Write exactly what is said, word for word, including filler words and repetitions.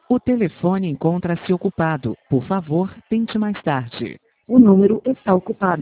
O telefone encontra-se ocupado. Por favor, tente mais tarde. O número está ocupado.